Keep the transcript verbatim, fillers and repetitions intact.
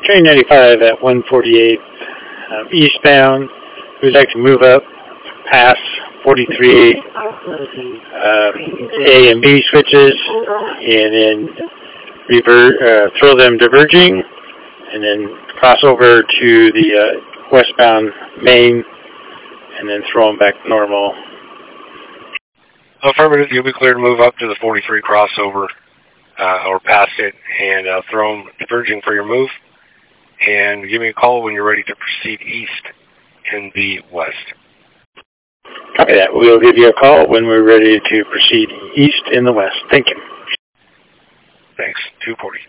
train ninety-five at one forty-eight um, eastbound. We'd like to move up past forty-three uh, A and B switches, and then revert, uh, throw them diverging, and then cross over to the uh, westbound main, and then throw them back normal. Affirmative, you'll be clear to move up to the forty-three crossover uh, or past it, and uh, throw them diverging for your move. And give me a call when you're ready to proceed east in the west. Copy that. We'll give you a call when we're ready to proceed east in the west. Thank you. Thanks. two forty.